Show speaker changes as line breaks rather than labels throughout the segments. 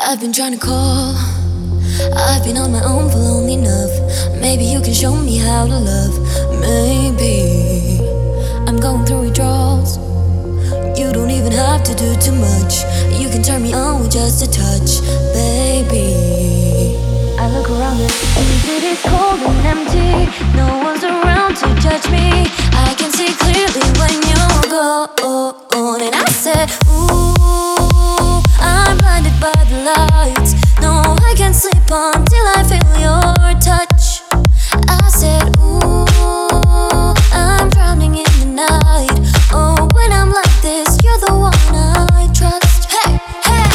I've been trying to call, I've been on my own for long enough. Maybe you can show me how to love. Maybe I'm going through withdrawals. You don't even have to do too much. You can turn me on with just a touch, baby. I look around and city's cold and empty. No one's around to judge me. I can see clearly when you go on. And I said, ooh, I'm blinded by the lights. No, I can't sleep until I feel your touch. I said, ooh, I'm drowning in the night. Oh, when I'm like this, you're the one I trust. Hey, hey.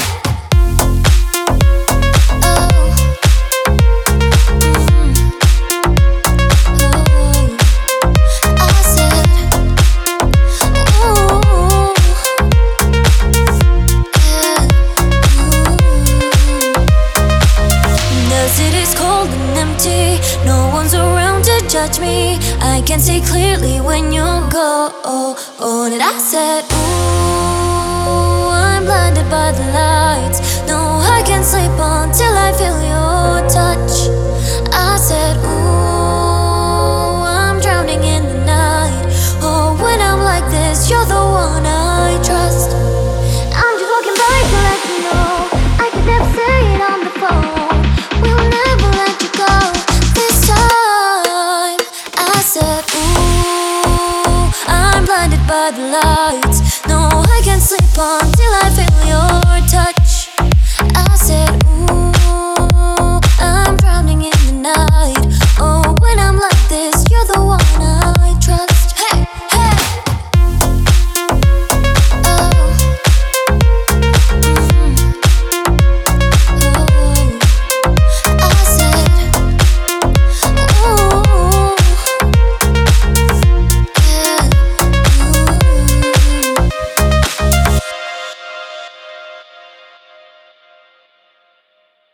Oh, oh. I said, ooh, yeah, The city's cold and empty. No one's around to judge me. I can see clearly when you go on. And I said, ooh, I'm blinded by the light.